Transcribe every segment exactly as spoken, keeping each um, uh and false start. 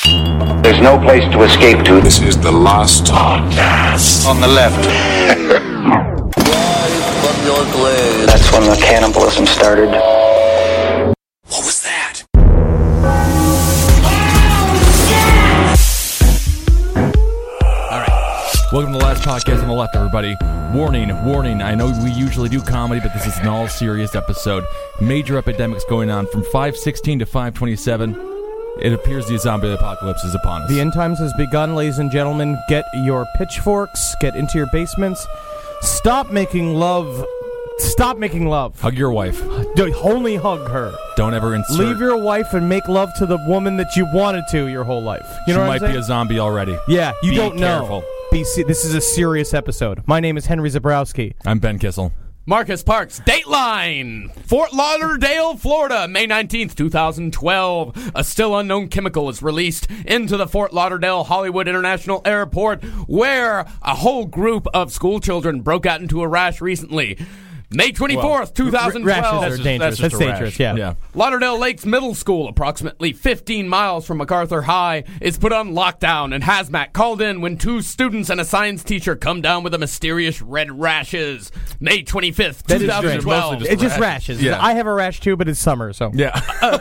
There's no place to escape to. This is the last podcast. On the left. That's when the cannibalism started. What was that? All right. Welcome to the last podcast on the left, everybody. Warning, warning. I know we usually do comedy, but this is an all-serious episode. Major epidemics going on from five sixteen to five twenty-seven. It appears the zombie apocalypse is upon us. The end times has begun, ladies and gentlemen. Get your pitchforks. Get into your basements. Stop making love. Stop making love. Hug your wife. Only hug her. Don't ever insert. Leave your wife and make love to the woman that you wanted to your whole life. You know she what might I'm saying? be a zombie already. Yeah, you be don't careful. know. Be se- this is a serious episode. My name is Henry Zabrowski. I'm Ben Kissel. Marcus Parks, Dateline! Fort Lauderdale, Florida, May nineteenth, twenty twelve. A still unknown chemical is released into the Fort Lauderdale Hollywood International Airport, where a whole group of school children broke out into a rash recently. May twenty-fourth, twenty twelve. Rashes are just- dangerous. that's That's, just a dangerous, rash. yeah. Yeah. Lauderdale Lakes Middle School, approximately fifteen miles from MacArthur High, is put on lockdown, and hazmat called in when two students and a science teacher come down with a mysterious red rashes. May twenty-fifth, That is twenty strange. twelve. Mostly It's just rashes. Yeah. I have a rash too, but it's summer, so. Yeah.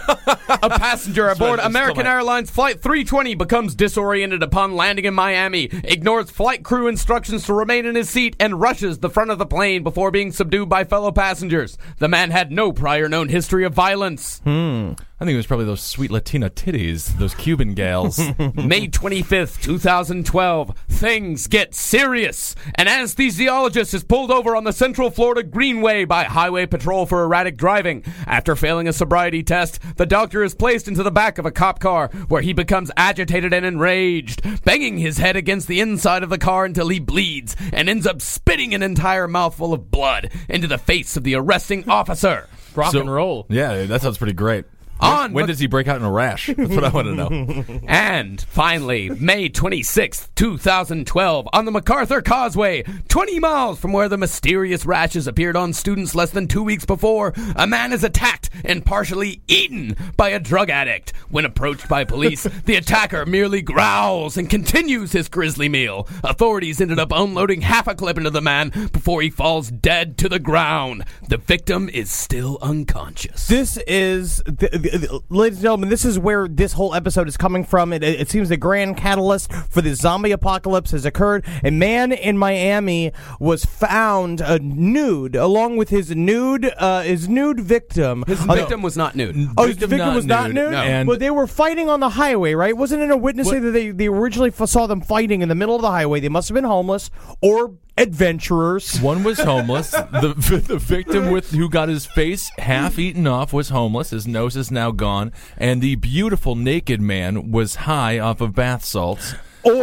A passenger aboard just American come on. Airlines Flight three twenty becomes disoriented upon landing in Miami, ignores flight crew instructions to remain in his seat, and rushes the front of the plane before being subdued by fellow passengers. The man had no prior known history of violence. I think it was probably those sweet Latina titties, those Cuban gals. May twenty-fifth, twenty twelve. Things get serious. An anesthesiologist is pulled over on the Central Florida Greenway by Highway Patrol for erratic driving. After failing a sobriety test, the doctor is placed into the back of a cop car, where he becomes agitated and enraged, banging his head against the inside of the car until he bleeds and ends up spitting an entire mouthful of blood into the face of the arresting officer. Rock So- and roll. Yeah, that sounds pretty great. On When the- does he break out in a rash? That's what I want to know. And finally, May twenty-sixth, twenty twelve, on the MacArthur Causeway, twenty miles from where the mysterious rashes appeared on students less than two weeks before, a man is attacked and partially eaten by a drug addict. When approached by police, the attacker merely growls and continues his grisly meal. Authorities ended up unloading half a clip into the man before he falls dead to the ground. The victim is still unconscious. This is, th- th- th- ladies and gentlemen, this is where this whole episode is coming from. It, it seems the grand catalyst for the zombie apocalypse has occurred. A man in Miami was found uh, nude, along with his nude, uh, his nude victim. His Uh, victim was not nude. Oh, his Victim victim not was not nude, nude? no. And- well, they were fighting on the highway, right? Wasn't it a witness say that they, they originally f- saw them fighting in the middle of the highway? They must have been homeless or adventurers. One was homeless. The the victim with who got his face half eaten off was homeless. His nose is now gone, and the beautiful naked man was high off of bath salts.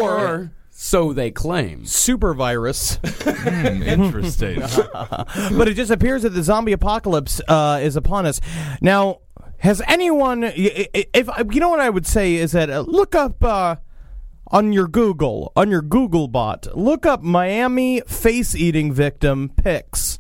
Or so they claim. Super virus. Hmm, interesting. But it just appears that the zombie apocalypse uh, is upon us. Now, has anyone... If, if you know what I would say is that uh, look up... Uh, On your Google, on your Google bot, look up Miami face-eating victim pics,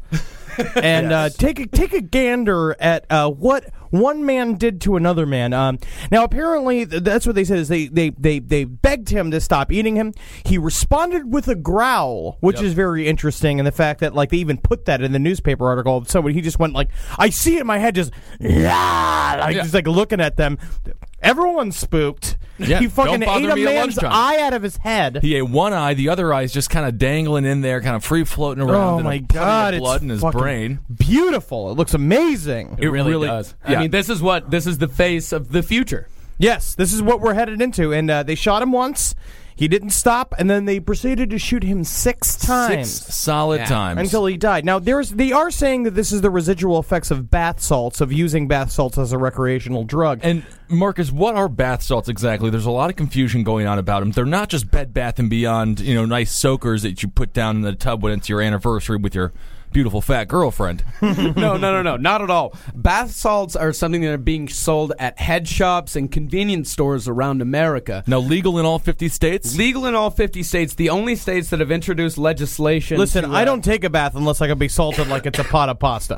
and yes. uh, take a take a gander at uh, what one man did to another man. Um, now, apparently, th- that's what they said is they, they they they begged him to stop eating him. He responded with a growl, which Yep. is very interesting, and the fact that like they even put that in the newspaper article. So he just went like, I see it in my head, just yeah, like Yeah. just like looking at them. Everyone's spooked. Yeah, he fucking don't bother ate a me at man's lunchtime. eye out of his head. He ate one eye, the other eye is just kind of dangling in there, kind of free floating around. Oh in my a puddle God! of blood It's in his fucking brain. beautiful. It looks amazing. It really, really- does. yeah. I mean, this is what this is the face of the future. Yes, this is what we're headed into. And uh, they shot him once. He didn't stop, and then they proceeded to shoot him six times. Six solid Yeah. times. Until he died. Now, there's they are saying that this is the residual effects of bath salts, of using bath salts as a recreational drug. And Marcus, what are bath salts exactly? There's a lot of confusion going on about them. They're not just Bed Bath and Beyond, you know, nice soakers that you put down in the tub when it's your anniversary with your beautiful fat girlfriend. no, no, no, no, not at all. Bath salts are something that are being sold at head shops and convenience stores around America. Now, legal in all fifty states? Legal in all fifty states. The only states that have introduced legislation. Listen, to, uh, I don't take a bath unless I can be salted like it's a pot of pasta.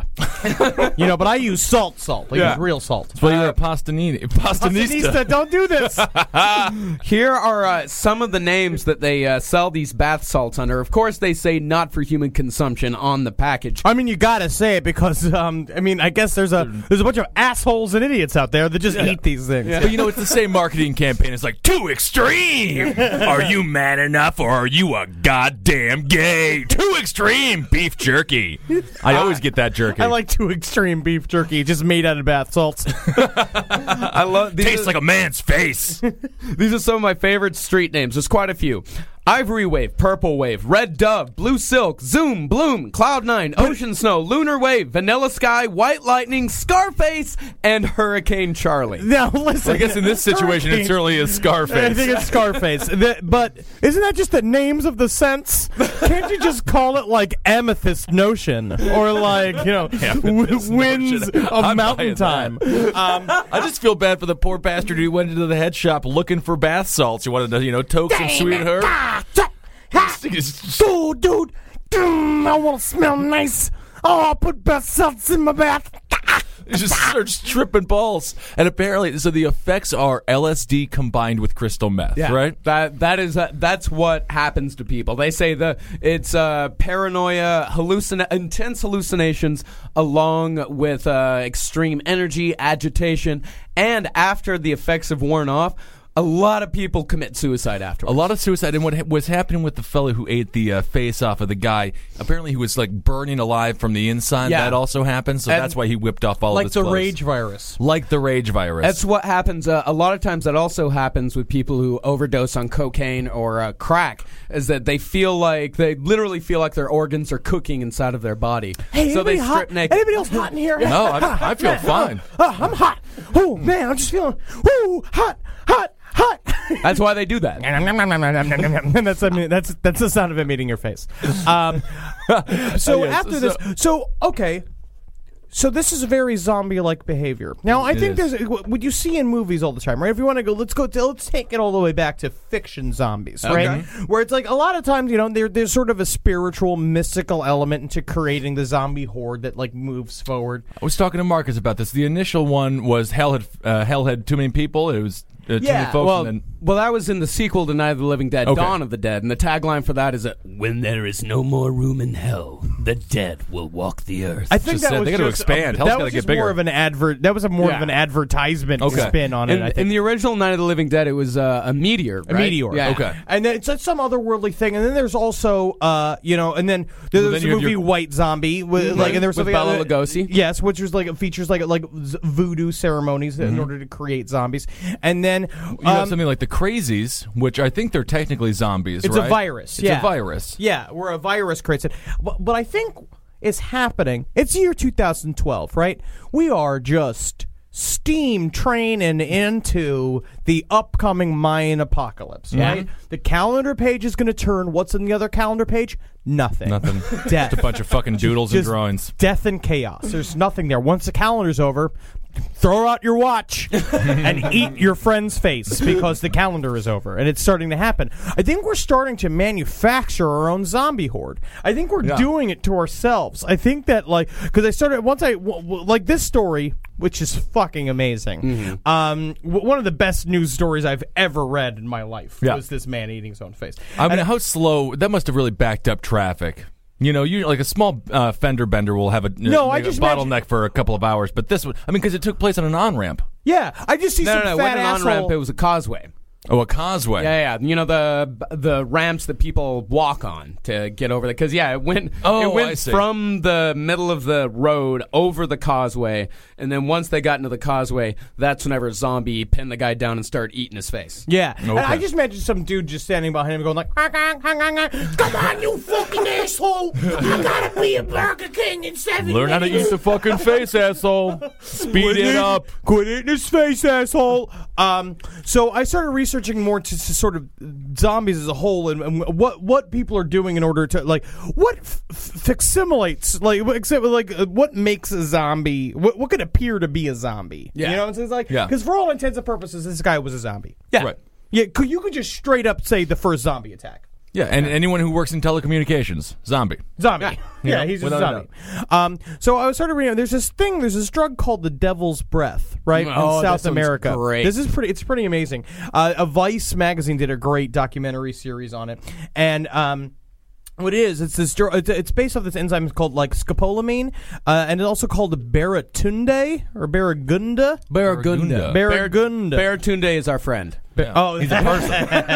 You know, but I use salt salt. I Yeah. use real salt. Well, you're a pastanini. Pastanista. Pastanista, don't do this. Here are uh, some of the names that they uh, sell these bath salts under. Of course, they say not for human consumption on the package. I mean, you gotta say it because, um, I mean, I guess there's a there's a bunch of assholes and idiots out there that just eat these things. But you know, it's the same marketing campaign. It's like, too extreme. Are you man enough or are you a goddamn gay? Too extreme beef jerky. I always get that jerky. I like too extreme beef jerky, just made out of bath salts. I love these. Tastes are, like a man's face. These are some of my favorite street names. There's quite a few. Ivory Wave, Purple Wave, Red Dove, Blue Silk, Zoom, Bloom, Cloud Nine, Ocean Snow, Lunar Wave, Vanilla Sky, White Lightning, Scarface, and Hurricane Charlie. Now, listen. I guess in this situation, it certainly is Scarface. I think it's Scarface. The- but isn't that just the names of the scents? Can't you just call it like Amethyst Notion or like, you know, w- Winds Notion. of I'm Mountain buying Time? Um, I just feel bad for the poor bastard who went into the head shop looking for bath salts. He wanted to, you know, toke some sweet herb. Oh, dude, mm, I want to smell nice. Oh, I'll put bath salts in my bath. He just starts tripping balls. And apparently, so the effects are L S D combined with crystal meth, right? That that is uh, that's what happens to people. They say the it's uh, paranoia, hallucina- intense hallucinations, along with uh, extreme energy, agitation, and after the effects have worn off, a lot of people commit suicide afterwards. A lot of suicide. And what ha- was happening with the fellow who ate the uh, face off of the guy, apparently he was like burning alive from the inside. Yeah. That also happened. So And that's why he whipped off all Like of his the clothes. rage virus. Like the rage virus. That's what happens. Uh, a lot of times, that also happens with people who overdose on cocaine or uh, crack. Is that they feel like they literally feel like their organs are cooking inside of their body. Hey, so they anybody hot? strip naked. Anybody else hot in here? No, I, I feel fine. Oh, I'm hot. Oh, man, I'm just feeling, ooh, hot, hot, hot. That's why they do that. that's I mean, that's that's the sound of him eating your face. Um, so Yes, after so- this, so okay, so this is a very zombie-like behavior. Now, I It think is. there's what you see in movies all the time, right? If you want to go, let's go. To, let's take it all the way back to fiction zombies, right? Where it's like a lot of times, you know, there, there's sort of a spiritual, mystical element into creating the zombie horde that like moves forward. I was talking to Marcus about this. The initial one was Hell had, uh, Hell had too many people. It was uh, too many folks. well, and then, well, that was in the sequel to Night of the Living Dead, Okay. Dawn of the Dead, and the tagline for that is that when there is no more room in hell, the dead will walk the earth. I think Just that said was they gotta just expand. A, Hell's that gotta was get just bigger. more of an advert. That was a more Yeah. of an advertisement Okay. spin on it. in, I think. in the original Night of the Living Dead, it was uh, a meteor. A right? meteor. Yeah. Okay. And then it's like some otherworldly thing. And then there's also, uh, you know, and then there's Well, then the you have movie your- White Zombie, with, like, and there was With something Bela other- Lugosi. Yes, which was like features like like z- voodoo ceremonies in order to create zombies. And then you have um, something like the Crazies, which I think they're technically zombies, it's right? a virus. It's yeah. a virus. Yeah, where a virus creates it. But, but I think it's happening. It's year two thousand twelve, right? We are just steam training into the upcoming Mayan apocalypse, right? The calendar page is going to turn. What's in the other calendar page? Nothing. Nothing. Death. Just a bunch of fucking doodles and Just drawings. Death and chaos. There's nothing there. Once the calendar's over, throw out your watch and eat your friend's face because the calendar is over and it's starting to happen. I think we're starting to manufacture our own zombie horde. I think we're Yeah. doing it to ourselves. I think that like because I started once I w- w- like this story, which is fucking amazing. Um, w- one of the best news stories I've ever read in my life Yeah. was this man eating his own face. I mean, And- how slow? That must have really backed up traffic. You know, you like a small uh, fender bender will have a, No, I a just bottleneck imagine- for a couple of hours, but this one, I mean, because it took place on an on ramp. yeah, I just see No, some no, no. It fat wasn't an asshole. on-ramp. It was a causeway. Oh, a causeway. Yeah, yeah. You know the the ramps that people walk on to get over there. Because yeah, it went. Oh, it went I see. from the middle of the road over the causeway, and then once they got into the causeway, that's whenever a zombie pinned the guy down and started eating his face. Yeah, and Okay. I just imagine some dude just standing behind him going like, "Ah, ah, ah, ah, ah. "Come on, you fucking asshole! I gotta be a Burger King in seven Learn how to minutes." eat the fucking face, asshole. Speed Quit it eating- up. Quit eating his face, asshole. Um, so I started researching more to, to sort of zombies as a whole and, and what what people are doing in order to like what f- facsimilates like what- except like uh, what makes a zombie what, what could appear to be a zombie. Yeah. You know what I'm saying? It's like Yeah. because for all intents and purposes, this guy was a zombie. Yeah. Right. Yeah, could, you could just straight up say the first zombie attack. Yeah, and anyone who works in telecommunications, zombie. Zombie. Yeah, Yeah, know, he's a without a zombie. Um, so I was started reading. There's this thing. There's this drug called the Devil's Breath, right, Oh, in that South sounds America. great. This is pretty. It's pretty amazing. Uh, a Vice magazine did a great documentary series on it, and um, what it is, it's this. dr- It's, it's based off this enzyme called like scopolamine, uh, and it's also called Baratunde or Baragunda. Baragunda. Baragunda. Baratunde is our friend. Oh, He's a person.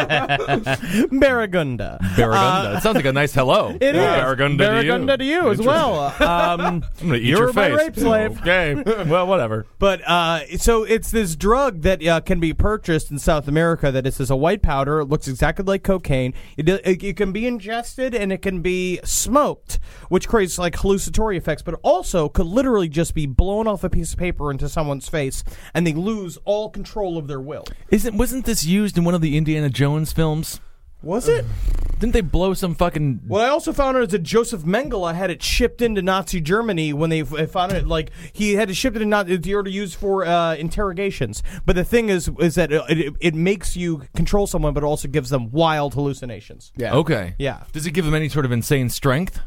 Baragunda. Baragunda. It sounds like a nice hello. It is. Baragunda, Baragunda to you, as well. Um, I'm going to eat You're your my face. rape slave. Okay. Well, whatever. But uh, so it's this drug that uh, can be purchased in South America. That is, is a white powder. It looks exactly like cocaine. It, do- it, it can be ingested and it can be smoked, which creates like hallucinatory effects. But also could literally just be blown off a piece of paper into someone's face, and they lose all control of their will. Isn't wasn't this used in one of the Indiana Jones films? Was it? Didn't they blow some fucking? Well, I also found out is that Joseph Mengele had it shipped into Nazi Germany when they f- found it. Like he had to ship it in Nazi in order to use for uh, interrogations. But the thing is, is that it, it, it makes you control someone, but also gives them wild hallucinations. Yeah. Okay. Yeah. Does it give them any sort of insane strength?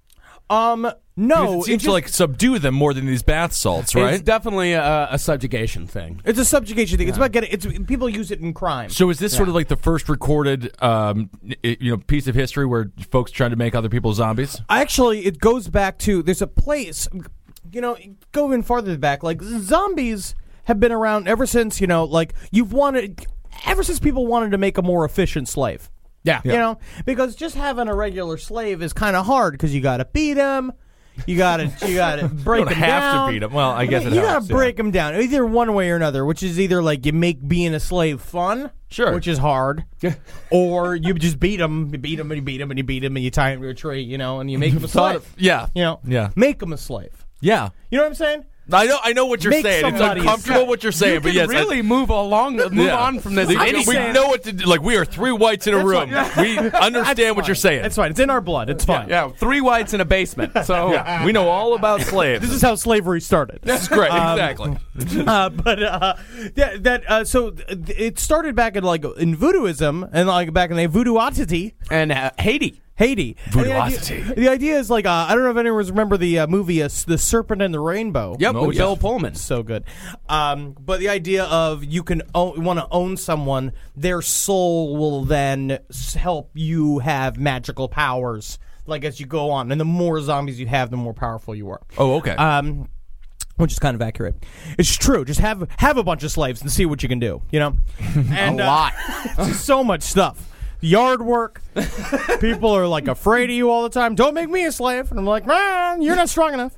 Um, no, it seems just- to like subdue them more than these bath salts, right? It's definitely a, a subjugation thing. it's a subjugation thing. It's about getting. It's people use it in crime. So is this sort of like the first recorded, um, i- you know, piece of history where folks trying to make other people zombies? Actually, it goes back to there's a place, you know, go even farther back. Like zombies have been around ever since, you know, like you've wanted ever since people wanted to make a more efficient slave. Yeah. You know, because just having a regular slave is kind of hard because you got to beat him. You gotta, you gotta break You don't him have down. to beat him. Well, I guess it you helps, gotta yeah. break him down, either one way or another. Which is either like you make being a slave fun, Sure. which is hard, or you just beat him, you beat him, and you beat him, and you beat him, and you tie him to a tree, you know, and you make him a slave. Yeah. You know, Yeah. make him a slave. Yeah. You know what I'm saying? I know. I know what you're Make saying. It's somebody a uncomfortable slave. what you're saying, You but can yes, I- really move along, move yeah. on from this. We, any we know what to do. Like we are three whites in a room. We understand what you're saying. It's fine. It's in our blood. It's fine. Yeah, three whites in a basement. So Yeah. We know all about slaves. This is how slavery started. This is great. exactly. uh, but uh, yeah, that uh, so th- it started back in like in voodooism and like back in the voodooity. and uh, Haiti. Haiti. And the idea- Voodooocity. The idea is like uh, I don't know if anyone remember the uh, movie uh, The Serpent and the Rainbow. Yep, Oh, with yeah. Bill Pullman. So good. Um, but the idea of you can own, want to own someone, their soul will then s- help you have magical powers. Like as you go on, and the more zombies you have, the more powerful you are. Oh, okay. Um, which is kind of accurate. It's true. Just have have a bunch of slaves and see what you can do. You know, and, A lot. Uh, just so much stuff. Yard work. People are like afraid of you all the time. Don't make me a slave. And I'm like, man, you're not strong enough.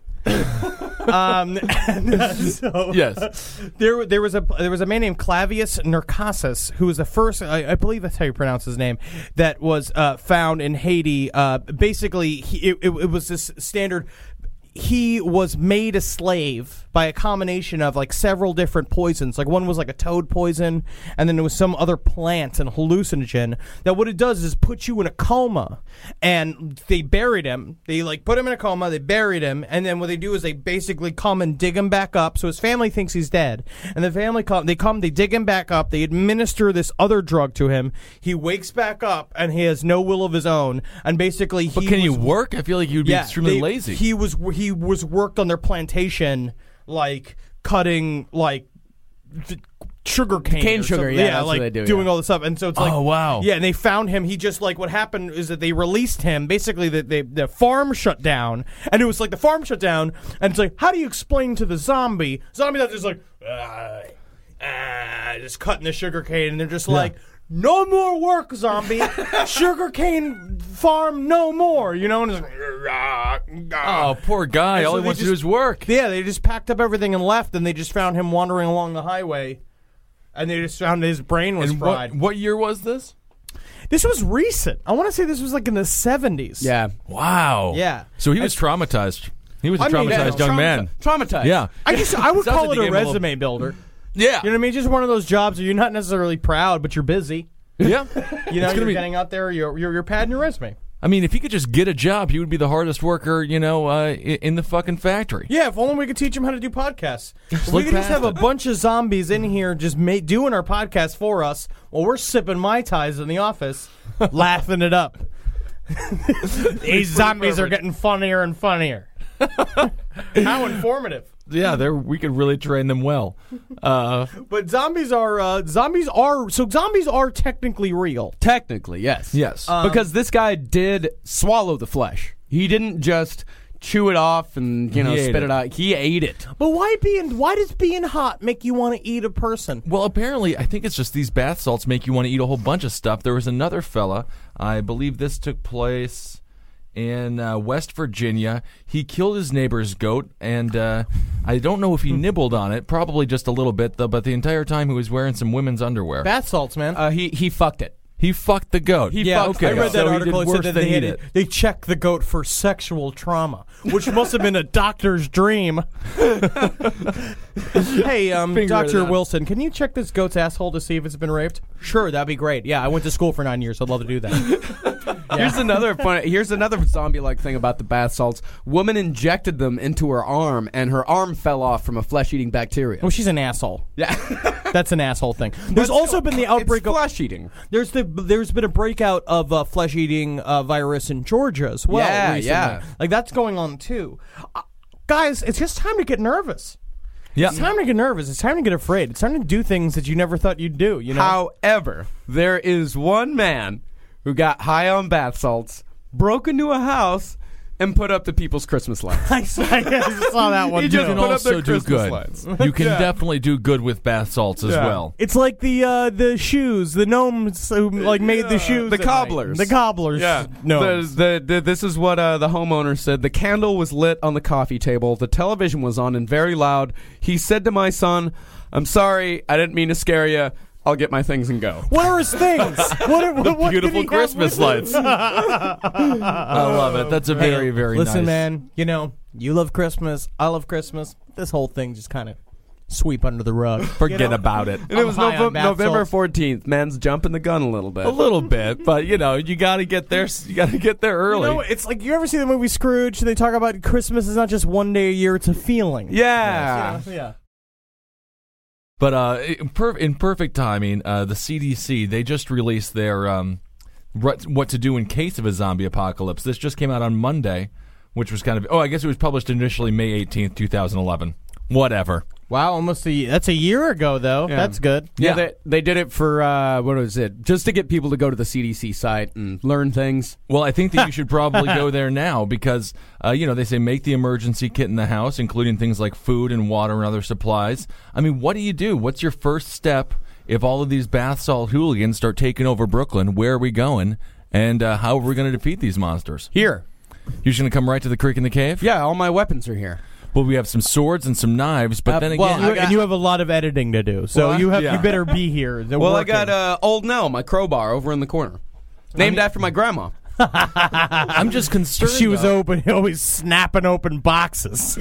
um, and, uh, so, Yes. there, there was a there was a man named Clavius Nercasus who was the first. I, I believe that's how you pronounce his name. That was uh, found in Haiti. Uh, basically, he, it, it, it was this standard. He was made a slave by a combination of like several different poisons. Like one was like a toad poison, and then there was some other plant and hallucinogen. That what it does is put you in a coma, and they buried him. They like put him in a coma. They buried him, and then what they do is they basically come and dig him back up. So his family thinks he's dead, and the family come. They come. They dig him back up. They administer this other drug to him. He wakes back up, and he has no will of his own. And basically, he But can you was- work? I feel like you'd be extremely they- lazy. He was he was worked on their plantation, like cutting like th- sugar cane, Cane or sugar, something. yeah, that's like what they do, doing yeah. all this stuff. And so it's like, Oh, wow. yeah. And they found him. He just like what happened is that they released him. Basically, the the, the farm shut down, and it was like the farm shut down, and it's like, how do you explain to the zombie? Zombie that's just like, ah, ah, just cutting the sugar cane, and they're just like. No more work, zombie. Sugarcane farm, no more. You know, and it's like, Oh, poor guy. And All so he they wants to just- do is work. yeah, they just packed up everything and left, and they just found him wandering along the highway, and they just found his brain was And fried. what, what year was this? This was recent. I want to say this was like in the seventies. Yeah. Wow. Yeah. So he was traumatized. He was a I mean, traumatized yeah, young Traumati- man. Traumatized. Yeah. I just I would Sounds call like it you a gave him a little- resume builder. Yeah. You know what I mean? Just one of those jobs where you're not necessarily proud, but you're busy. Yeah. You know, gonna you're be- getting out there, you're you're, you're padding your resume. I mean, if he could just get a job, he would be the hardest worker, you know, uh, i- in the fucking factory. Yeah, if only we could teach him how to do podcasts. If we look could just past have a it. bunch of zombies in here just ma- doing our podcast for us while we're sipping Mai Tais in the office, laughing it up. These zombies are getting funnier and funnier. How informative. Yeah, they're, we could really train them well. Uh, But zombies are uh, zombies are so zombies are technically real. Technically, yes. yes. because this guy did swallow the flesh. He didn't just chew it off and, you know, He ate spit it. it out. He ate it. But why being why does being hot make you want to eat a person? Well, apparently, I think it's just these bath salts make you want to eat a whole bunch of stuff. There was another fella, I believe this took place in uh, West Virginia. He killed his neighbor's goat, and uh, I don't know if he nibbled on it. Probably just a little bit, though. But the entire time he was wearing some women's underwear. Bath salts, man. Uh, he, he fucked it. He fucked the goat. He yeah, fucked okay. I read that So he article. did It said worse that than they, had eat to- it. they checked the goat for sexual trauma, which must have been a doctor's dream. Hey, um, Finger it Doctor out. Wilson, can you check this goat's asshole to see if it's been raped? Sure, that'd be great. Yeah, I went to school for nine years. I'd love to do that. Here's another fun. Here's another zombie-like thing about the bath salts. Woman injected them into her arm, and her arm fell off from a flesh-eating bacteria. Well, she's an asshole. Yeah, That's an asshole thing. There's also been the outbreak it's of flesh-eating. There's the there's been a breakout of uh, flesh-eating uh, virus in Georgia as well. Yeah, recently. yeah. Like that's going on too. Uh, guys, it's just time to get nervous. yeah. It's time to get nervous. It's time to get afraid. It's time to do things that you never thought you'd do. You know. However, there is one man who got high on bath salts, broke into a house, and put up the people's Christmas lights. I saw, I saw that one He too. just You can put up also their do Christmas good. lights. You can Yeah. definitely do good with bath salts as Yeah. well. It's like the uh, the shoes, the gnomes who like made the shoes. The at night. cobblers. The cobblers. Yeah. No. The, the, the, this is what uh, the homeowner said. The candle was lit on the coffee table. The television was on and very loud. He said to my son, "I'm sorry. I didn't mean to scare you. I'll get my things and go." What are his things? What, what, what did Beautiful he have Christmas with him? lights. I love it. That's a very, very Listen, nice. man, you know, you love Christmas, I love Christmas. This whole thing just kind of sweep under the rug. Forget You know? about it. And it I'm was high on Nove- bath November salts. fourteenth. Man's jumping the gun a little bit. A little bit, but you know, you got to get there. You got to get there You early. know, it's like, you ever see the movie Scrooge? They talk about Christmas is not just one day a year, it's a feeling. Yeah. Yeah. yeah. But uh, in, per- in perfect timing, uh, the C D C they just released their um, what, what to do in case of a zombie apocalypse. This just came out on Monday, which was kind of oh, I guess it was published initially May eighteenth, two thousand eleven. Whatever. Wow, almost a that's a year ago though. Yeah. That's good. Yeah, Yeah. They, they did it for, uh, what was it? Just to get people to go to the C D C site and learn things. Well, I think that you should probably go there now because, uh, you know, they say make the emergency kit in the house, including things like food and water and other supplies. I mean, what do you do? What's your first step if all of these bath salt hooligans start taking over Brooklyn? Where are we going? And uh, how are we going to defeat these monsters? Here. You're just going to come right to the creek in the cave? Yeah, all my weapons are here. Well, we have some swords and some knives, but Uh, then well, again, You- I got- and you have a lot of editing to do, so Well, you have yeah. you better be here. They're Well, working. I got uh, Old Nell, my crowbar, over in the corner. Named after my grandma. I'm just concerned. She was though. open, always snapping open boxes.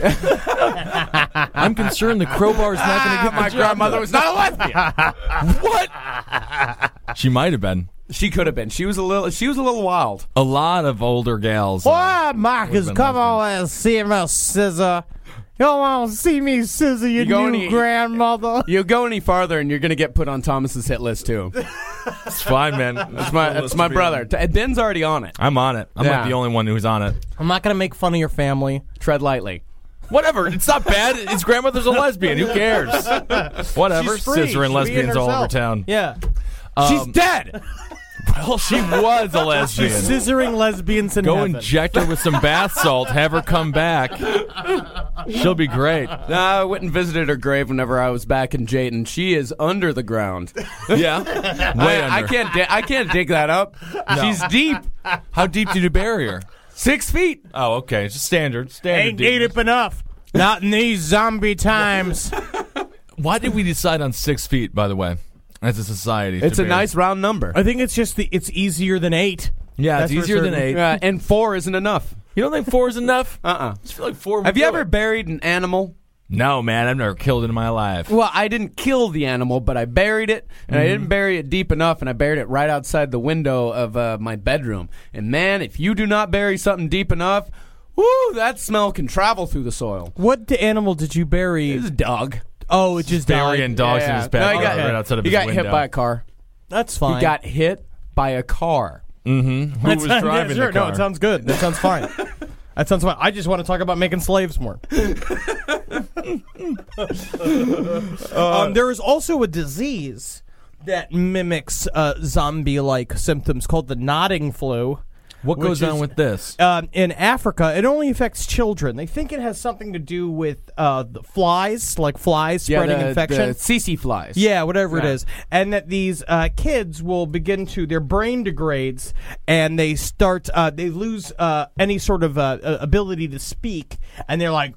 I'm concerned the crowbar's not going to get My the job grandmother done. was not a lesbian. What? She might have been. She could have been. She was a little. She was a little wild. A lot of older gals. uh, Why, Marcus, been come lesbian. on and see me, scissor. You don't want to see me, scissor, you, You go new any- grandmother. You go any farther, and you're going to get put on Thomas's hit list too. It's fine, man. That's my. That's my brother. T- Ben's already on it. I'm on it. I'm Yeah. not the only one who's on it. I'm not going to make fun of your family. Tread lightly. Whatever. It's not bad. His grandmother's a lesbian. Who cares? Whatever. She's free. Scissoring She's lesbians being all over herself. town. Yeah. She's dead. Well, she was a lesbian. She's scissoring lesbians in Go heaven. inject her with some bath salt. Have her come back. She'll be great. No, I went and visited her grave whenever I was back in Jayton. She is under the ground. Yeah. Way I, I under. can't. Di- I can't dig that up. She's deep. How deep did you bury her? Six feet. Oh, okay. It's just standard. Standard. Ain't deep deepness. enough. Not in these zombie times. Why did we decide on six feet, by the way, as a society? It's to a bury? nice round number. I think it's just the it's easier than eight. Yeah, That's it's for easier than certain. eight. Uh, and four isn't enough. You don't think four is enough? Uh uh I just feel like four would Have you do ever it. buried an animal? No, man, I've never killed it in my life. Well, I didn't kill the animal, but I buried it, and I didn't bury it deep enough, and I buried it right outside the window of uh, my bedroom. And man, if you do not bury something deep enough, whoo, that smell can travel through the soil. What d- animal did you bury? It's a dog. Oh, it just died. Burying dogs Yeah, in yeah. his backyard No, he got, right outside of he his got window. hit by a car. That's fine. He got hit by a car. Mm-hmm. Who That was sounds- driving yeah, sure, the car? No, it sounds good. That sounds fine. That sounds fine. I just want to talk about making slaves more. um, there is also a disease that mimics uh, zombie-like symptoms called the nodding flu. What which goes on is- with this? Um, in Africa, it only affects children. They think it has something to do with uh, the flies, like flies spreading the, infection. The C C flies. Yeah, whatever it Yeah. is. And that these uh, kids will begin to, their brain degrades and they start, uh, they lose uh, any sort of uh, uh, ability to speak. And they're like,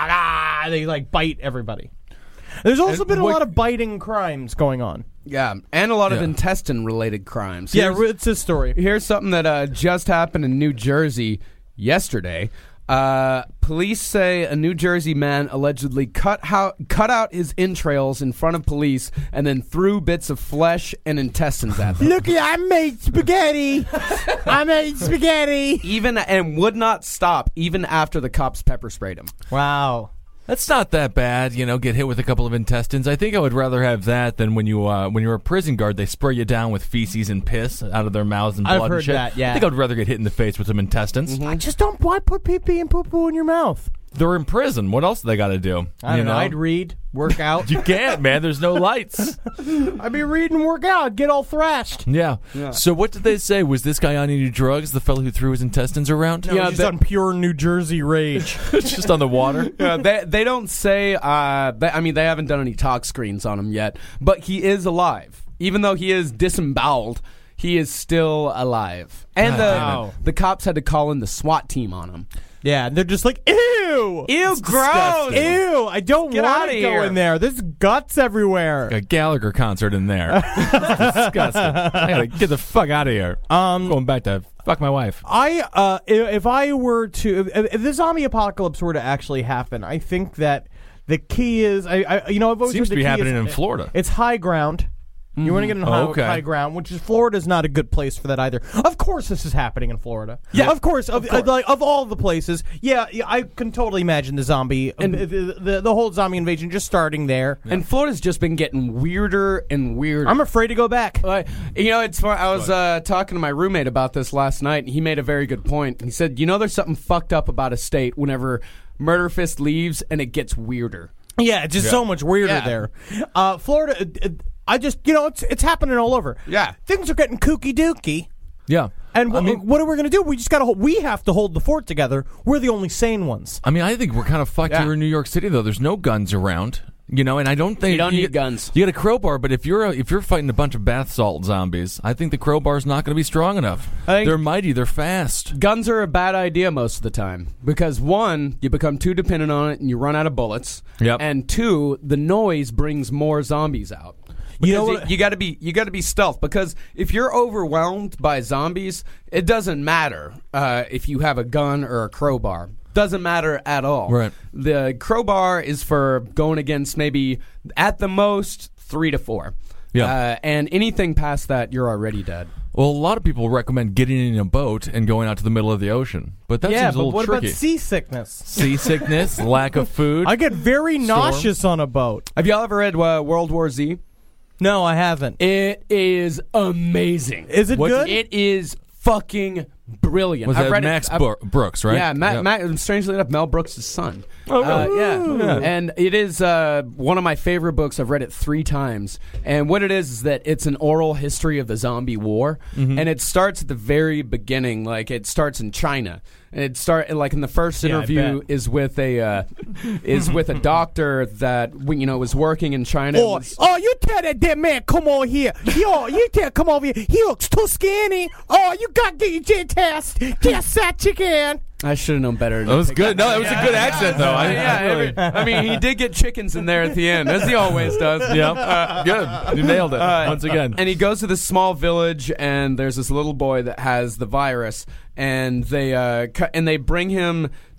ah, ah, they like bite everybody. There's also And been a what- lot of biting crimes going on. Yeah, and a lot of Yeah. intestine-related crimes. Yeah, Here's- it's a story. Here's something that uh, just happened in New Jersey yesterday. Uh, police say a New Jersey man allegedly cut how, cut out his entrails in front of police and then threw bits of flesh and intestines at them. Look, I made spaghetti. I made spaghetti. Even and would not stop even after the cops pepper sprayed him. Wow. That's not that bad, you know, get hit with a couple of intestines. I think I would rather have that than when you uh, when you're a prison guard, they spray you down with feces and piss out of their mouths and blood I've heard and shit. that, yeah. I think I would rather get hit in the face with some intestines. I just don't, why put pee-pee and poo-poo in your mouth? They're in prison. What else do they got to do? I don't you know. I'd read, work out. You can't, man. There's no lights. I'd be reading, work out, get all thrashed. Yeah. So what did they say? Was this guy on any drugs, the fellow who threw his intestines around? No, Yeah, he's just that- on pure New Jersey rage. It's just on the water. Yeah, they they don't say. Uh, they, I mean, they haven't done any talk screens on him yet, but he is alive. Even though he is disemboweled, he is still alive. And the Wow. the cops had to call in the SWAT team on him. Yeah, and they're just like, ew! Ew, gross! Ew! I don't Get want outta to go here. in there. There's guts everywhere. A Gallagher concert in there. Disgusting. I gotta get the fuck out of here. Um, going back to fuck my wife. I, uh, i- if I were to, if, if the zombie apocalypse were to actually happen, I think that the key is, I, I you know, I've always Seems heard to the be key happening is- in Florida. It's high ground. You want to get in high, Oh, okay. high ground, which is Florida's not a good place for that either. Of course, this is happening in Florida. Yeah, of course. Of, of, like, of all the places, yeah, yeah, I can totally imagine the zombie, And- uh, the, the the whole zombie invasion just starting there. And Florida's just been getting weirder and weirder. I'm afraid to go back. Like, you know, it's fun. I was uh, talking to my roommate about this last night, and he made a very good point. He said, "You know, there's something fucked up about a state whenever Murder Fist leaves, and it gets weirder." Yeah, it's just so much weirder Yeah. there. Uh, Florida, uh, uh, I just, you know, it's it's happening all over. Yeah. Things are getting kooky dooky. Yeah. And I wh- mean, what are we going to do? We just got to hold, we have to hold the fort together. We're the only sane ones. I mean, I think we're kind of fucked Yeah. here in New York City, though. There's no guns around, you know, and I don't think You don't need get- guns. You get a crowbar, but if you're a, if you're fighting a bunch of bath salt zombies, I think the crowbar's not going to be strong enough. I think- They're mighty. They're fast. Guns are a bad idea most of the time because one, you become too dependent on it and you run out of bullets. Yep. And two, the noise brings more zombies out. You know Because what- you, got to be you got to be stealth because if you're overwhelmed by zombies, it doesn't matter uh, if you have a gun or a crowbar. Doesn't matter at all. Right. The crowbar is for going against maybe at the most three to four. Yeah. Uh, and anything past that, you're already dead. Well, a lot of people recommend getting in a boat and going out to the middle of the ocean, but that yeah, seems a but little what tricky. about seasickness? Seasickness, lack of food. I get very Storm. nauseous on a boat. Have y'all ever read uh, World War Z? No, I haven't. It is amazing. Is it What's- good? It is fucking brilliant. Was I've that read Max it, I've- Bro- Brooks, right? Yeah, Ma- Yep. Ma- strangely enough, Mel Brooks' son. Oh, Uh, really? yeah. Yeah. And it is uh, one of my favorite books. I've read it three times. And what it is is that it's an oral history of the zombie war. Mm-hmm. And it starts at the very beginning. Like, it starts in China. And it start like in the first Yeah, I interview bet. is with a uh, is with a doctor that you know was working in China. Oh, Was- oh, you tell that dead man come over here. Yo, you tell come over here. He looks too skinny. Oh, you got to get your jet test. Just that chicken. I should have known better. That was good. No, that was a good accent, though. I, yeah, I really, every- I mean, he did get chickens in there at the end, as he always does. yeah, good. You nailed it Uh, once again. And he goes to this small village, and there's this little boy that has the virus, and they uh, cu- and they bring him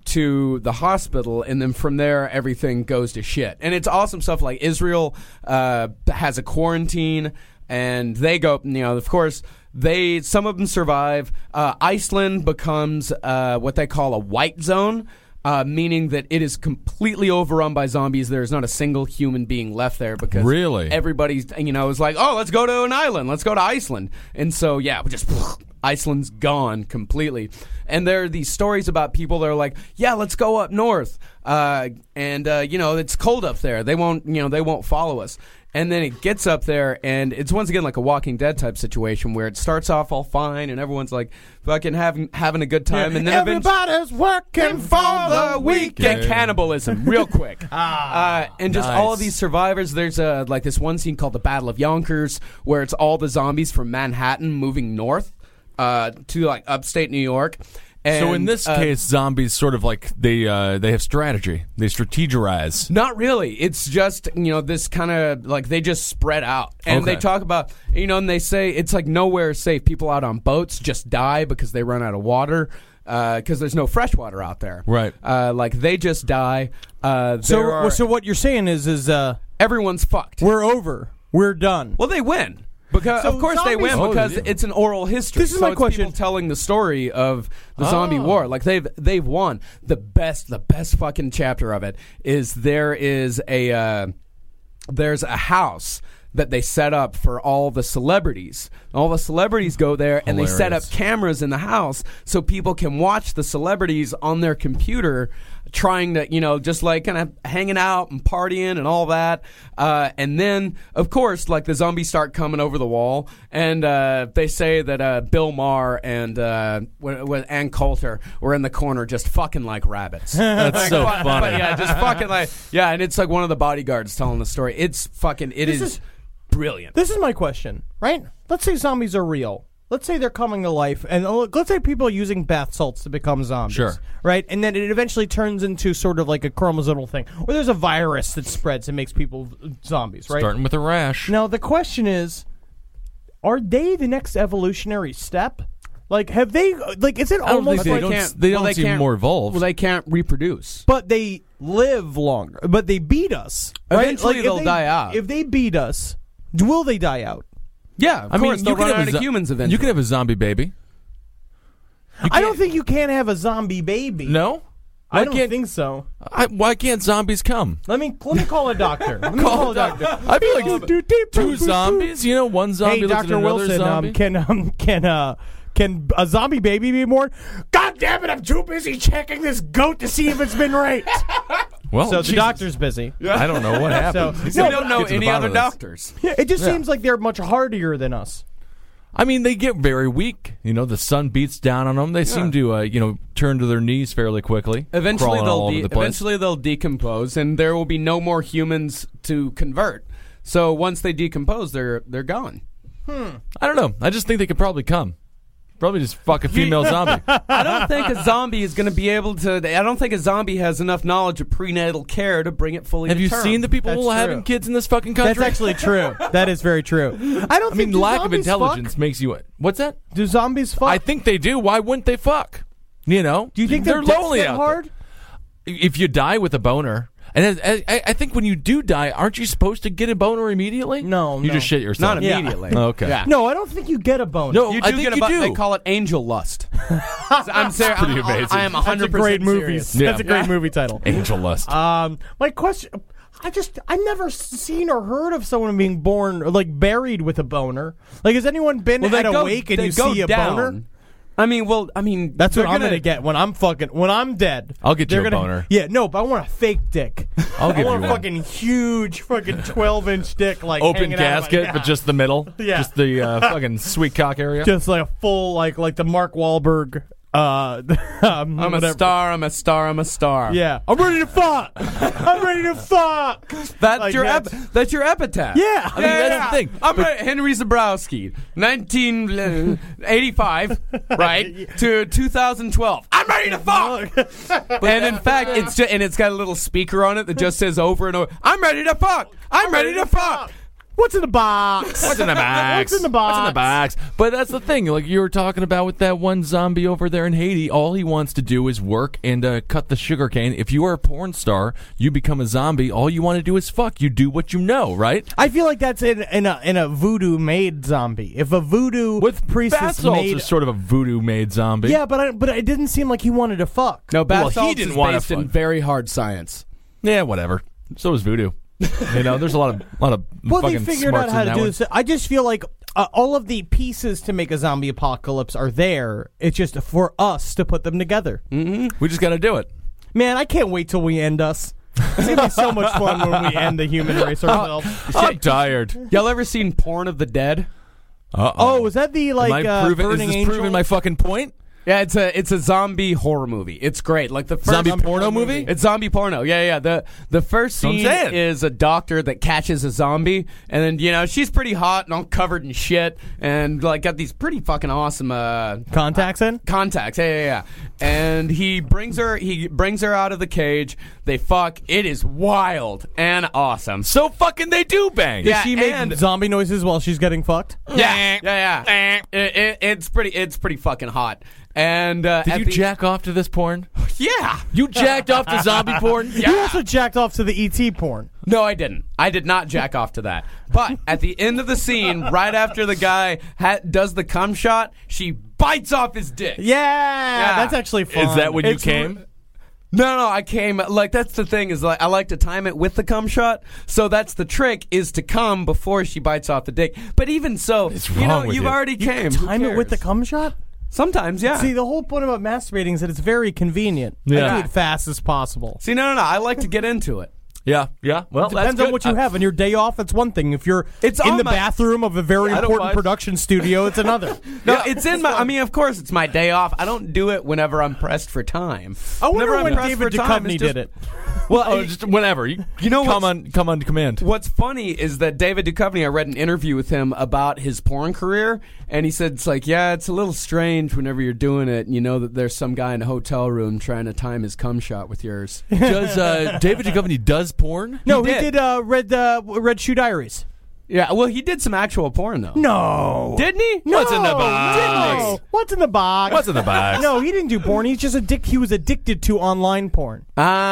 to the hospital, and then from there everything goes to shit. And it's awesome stuff like Israel uh, has a quarantine, and they go, you know, of course, they some of them survive. Uh, Iceland becomes uh, what they call a white zone. Uh, meaning that it is completely overrun by zombies. There is not a single human being left there because Really? everybody's, you know, is like, oh, let's go to an island. Let's go to Iceland. And so, yeah, we just Iceland's gone completely. And there are these stories about people that are like, yeah, let's go up north. Uh, and, uh, you know, it's cold up there. They won't, you know, they won't follow us. And then it gets up there, and it's once again like a Walking Dead type situation where it starts off all fine, and everyone's like fucking having having a good time, and then everybody's working for the weekend. get cannibalism real quick, uh, and just Nice. all of these survivors. There's a like this one scene called the Battle of Yonkers, where it's all the zombies from Manhattan moving north uh, to like upstate New York. And, So in this uh, case, zombies sort of like they uh, they have strategy. They strategize. Not really. It's just, you know, this kind of, like, they just spread out. And Okay. they talk about, you know, and they say it's like nowhere is safe. People out on boats just die because they run out of water because there's no fresh water out there. Right. Uh, like, they just die. Uh, So, there are- so what you're saying is, is uh, everyone's fucked. we're over. We're done. Well, they win. Because So of course they zombies- win Oh, because yeah. it's an oral history. This is so my it's question. people telling the story of the zombie Oh. war. Like they've they've won. The best the best fucking chapter of it is there is a uh, there's a house that they set up for all the celebrities. All the celebrities go there and they set up Hilarious. cameras in the house so people can watch the celebrities on their computer trying to, you know, just like kind of hanging out and partying and all that. Uh, and then, of course, like the zombies start coming over the wall, and uh, they say that uh, Bill Maher and uh, w- w- Ann Coulter were in the corner just fucking like rabbits. That's so But- funny. but yeah, just fucking like, yeah, and it's like one of the bodyguards telling the story. It's fucking, it is, is- brilliant. This is my question, right? Let's say zombies are real. Let's say they're coming to life, and uh, let's say people are using bath salts to become zombies. Sure. Right? And then it eventually turns into sort of like a chromosomal thing, or there's a virus that spreads and makes people uh, zombies, right? Starting with a rash. Now, the question is, are they the next evolutionary step? Like, have they, like, is it I don't almost think they like... don't, can't- they well, don't they seem can't- more evolved. Well, they can't reproduce. But they live longer. But they beat us. Right? Eventually Like, if they'll they- die out. If they beat us, will they die out? Yeah, of I mean, course, they'll you can run have out a of zo- humans eventually. You can have a zombie baby. I don't think you can have a zombie baby. No? I Why don't can't- think so. I, why can't zombies come? Let me let me call a doctor. Let me call, a doctor. I feel like two zombies. You know, one zombie Hey, looks at Doctor another Wilson, zombie. um, can um, can uh, can a zombie baby be born? God damn it! I'm too busy checking this goat to see if it's been raped. well, so the Jesus. doctor's busy. I don't know what happened. So- He We said, don't know "Get to the any bottom other of this." doctors. Yeah, it just Yeah. seems like they're much hardier than us. I mean, they get very weak. You know, the sun beats down on them. They seem to, uh, you know, turn to their knees fairly quickly. Eventually crawling they'll all over de- the place. eventually they'll decompose, and there will be no more humans to convert. So once they decompose, they're they're gone. I don't know. I just think they could probably come. Probably just fuck a female zombie. I don't think a zombie is going to be able to. I don't think a zombie has enough knowledge of prenatal care to bring it fully. Have to you term. seen the people That's who are having true. kids in this fucking country? That's actually true. That is very true. I don't I think mean, do lack of zombies intelligence fuck? makes you. What's that? Do zombies fuck? I think they do. Why wouldn't they fuck? You know? do you think they're their dicks lonely get out hard? there. If you die with a boner, and I, I, I think when you do die, aren't you supposed to get a boner immediately? No, you no. just shit yourself. Not Yeah. immediately. Okay. Yeah. No, I don't think you get a boner. No, You do I think get a you bu- do. They call it angel lust. I'm serious. pretty I, I, amazing. I am one That's a hundred great percent movie. serious. Yeah. That's a great movie title. Angel lust. Um, my question, I just, I've never seen or heard of someone being born, or like buried with a boner. Like, has anyone been Well, they at a go, wake and they you go see a down. boner? I mean, well, I mean, That's what they're I'm gonna get when I'm fucking, when I'm dead. I'll get They're you a gonna- boner. Yeah, no, but I want a fake dick. I'll I give want you a one. fucking huge, fucking twelve inch dick, like Open hanging out of my- gasket, yeah. but just the middle. Yeah. Just the uh, fucking sweet cock area. just like a full, like, like the Mark Wahlberg. Uh, um, I'm a whatever. star. I'm a star. I'm a star. Yeah, I'm ready to fuck. I'm ready to fuck. That's Like, your ep- that's- that's your epitaph. Yeah. I mean, that's the thing. I'm ready. Henry Zabrowski, nineteen eighty-five, right to two thousand twelve. I'm ready to fuck. And in fact, it's just, and it's got a little speaker on it that just says over and over, "I'm ready to fuck. I'm ready to fuck." What's in the box? What's in the box? What's in the box? What's in the box? But that's the thing. Like you were talking about with that one zombie over there in Haiti, all he wants to do is work and uh, cut the sugar cane. If you are a porn star, you become a zombie. All you want to do is fuck. You do what you know, right? I feel like that's in, in a in a voodoo-made zombie. If a voodoo With priestess bath salts made... is sort of a voodoo-made zombie. Yeah, but I, but it didn't seem like he wanted to fuck. No, bath Well, he salts didn't is wanna based in fuck. very hard science. Yeah, whatever. So is voodoo. You know, there's a lot of lot of Well, they fucking figured smarts out how in to that do one. this. I just feel like uh, all of the pieces to make a zombie apocalypse are there. It's just for us to put them together. We just got to do it. Man, I can't wait till we end us. It's going to be so much fun when we end the human race ourselves. I'm tired. Y'all ever seen Porn of the Dead? Uh-oh. Oh, is that the, like, Am I uh, proving, is Burning this Angel? proving my fucking point? Yeah, it's a it's a zombie horror movie. It's great. Like the first Zombie porno movie? It's zombie porno. Yeah, yeah. The the first That's what I'm scene saying. is a doctor that catches a zombie, and then you know she's pretty hot and all covered in shit, and like got these pretty fucking awesome uh, Contacts in? contacts. Yeah, yeah, yeah. And he brings her he brings her out of the cage. They fuck. It is wild and awesome. So fucking they do bang. Yeah, Does she make and- zombie noises while she's getting fucked? Yeah, yeah, yeah. It, it, it's pretty it's pretty fucking hot. And uh, Did at you the- jack off to this porn? Yeah. You jacked off to zombie porn? You also jacked off to the E T porn. No, I didn't. I did not jack off to that. But at the end of the scene, right after the guy ha- does the cum shot, she bites off his dick. Yeah, that's actually fun. Is that when you It's came? re- No, no, I came like that's the thing is like I like to time it with the cum shot. So that's the trick is to come before she bites off the dick. But even so, What's you wrong know, with you've you? already You came. can Who time it with the cares? cum shot? Sometimes, yeah. See, the whole point about masturbating is that it's very convenient. Yeah. I do it fast as possible. See, no, no, no. I like to get into it. Yeah, yeah. Well, that's Depends on good. what you I- have. On your day off, it's one thing. If you're It's in on the my- bathroom of a very I don't important mind. production studio, it's another. No, Yeah, it's in my. I mean, of course, it's my day off. I don't do it whenever I'm pressed for time. I wonder Whenever I'm when pressed David for time, Duchovny it's just- did it. Well, Oh, I- just whenever. You, You know come what's- on, come on command. What's funny is that David Duchovny, I read an interview with him about his porn career, and he said it's like, yeah, it's a little strange whenever you're doing it, and you know that there's some guy in a hotel room trying to time his cum shot with yours. Does uh, David Duchovny does porn? No, He he did. did uh, Red uh, Red Shoe Diaries. Yeah, well, he did some actual porn though. No. Didn't he? No, What's in the box? no. What's in the box? What's in the box? No, he didn't do porn. He's just addic- He was addicted to online porn.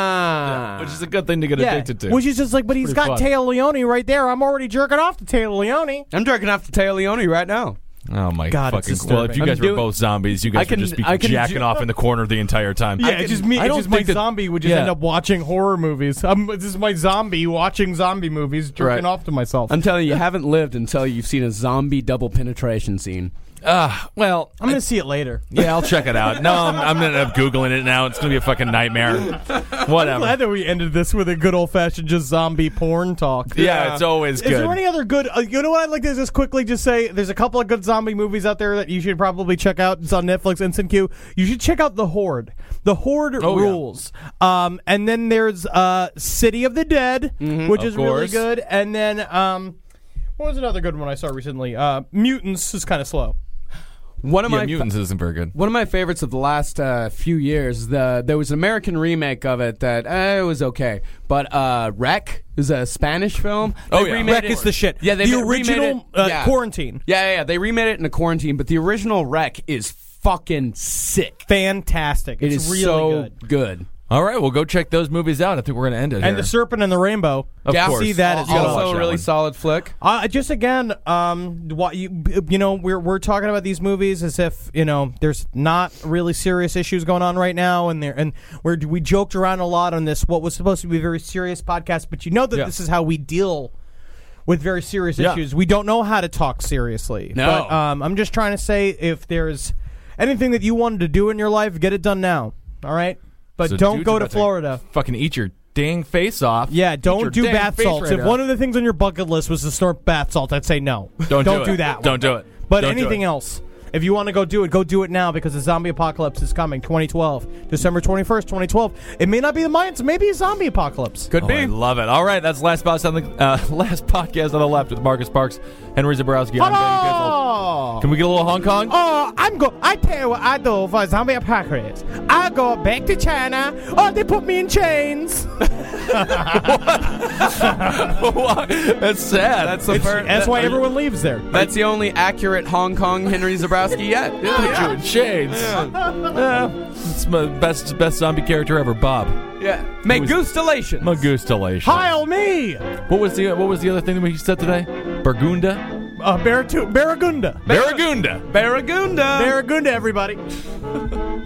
Ah, Which is a good thing to get addicted to. Which is just like, but he's pretty got fun. Taya Leone right there. I'm already jerking off to Taya Leone. I'm jerking off to Taya Leone right now. Oh my God, it's fucking! Well, if you disturbing. guys I'm were doing- both zombies, you guys I can- would just be I can jacking ju- off in the corner the entire time. Yeah, I it's can- just me. I It's don't just my think that- zombie would just yeah. end up watching horror movies. Um, this is my zombie watching zombie movies, jerking Right. off to myself. I'm telling you, you haven't lived until you've seen a zombie double penetration scene. Ah, well, I'm gonna see it later. yeah, I'll check it out. No, I'm, I'm gonna end up googling it now. It's gonna be a fucking nightmare. I'm Whatever. glad that we ended this with a good old fashioned just zombie porn talk. Yeah, it's always Is good. there any other good? Uh, you know what I'd like to just quickly just say? There's a couple of good zombie movies out there that you should probably check out. It's on Netflix, Instant Queue. You should check out The Horde. The Horde Oh, yeah. rules. Um, and then there's uh, City of the Dead, which Mm-hmm. Of is really course. good. And then um, what was another good one I saw recently? Uh, Mutants is kind of slow. One of yeah, my Mutants isn't very good. One of my favorites of the last uh, few years, the there was an American remake of it that eh, it was okay, but uh, Wreck is a Spanish film. Oh, They yeah. remade Wreck it- is the shit. Yeah, they the ma- remade original it- uh, yeah. Quarantine. Yeah, yeah, yeah, they remade it in a quarantine, but the original Wreck is fucking sick. Fantastic. It It's is really so good. good. All right, well, go check those movies out. I think we're gonna end it And here. The Serpent and the Rainbow. Of Yeah, course. see that as You gotta well. watch Also, a that really one. solid flick. Uh, just again, um, what you you know, we're we're talking about these movies as if you know there's not really serious issues going on right now, and there and we're we joked around a lot on this what was supposed to be a very serious podcast, but you know that Yeah. this is how we deal with very serious Yeah. issues. We don't know how to talk seriously. No. But um, I'm just trying to say if there's anything that you wanted to do in your life, get it done now. All right, but So don't dude's go to about Florida. Fucking eat your dang face off. Yeah, Eat don't your do dang bath face salts. right if off. one of the things on your bucket list was to snort bath salts, I'd say no. Don't do do it. that. Don't one. do it. But Don't do anything it. else, if you want to go do it, go do it now because the zombie apocalypse is coming. twenty twelve, December twenty-first, twenty twelve. It may not be the Mayans, maybe a zombie apocalypse. Could Oh, be. I love it. All right, that's last podcast on the uh, last podcast on the left with Marcus Parks, Henry Zabrowski. I'm Ben Kissel. Hello. Can we get a little Hong Kong? Oh, I'm go. I tell you what I do for a zombie apocalypse. I go back to China. Oh, they put me in chains. That's sad. That's the first. That's why everyone leaves there. That's the only accurate Hong Kong Henry Zabrowski yet. Picture in shades. Yeah. It's my best best zombie character ever, Bob. Yeah. Magustalations. Magustalations. Heil me! What was the what was the other thing that we said today? Burgunda? Uh, Baratu- Baragunda. Baragunda. Baragunda. Baragunda, everybody.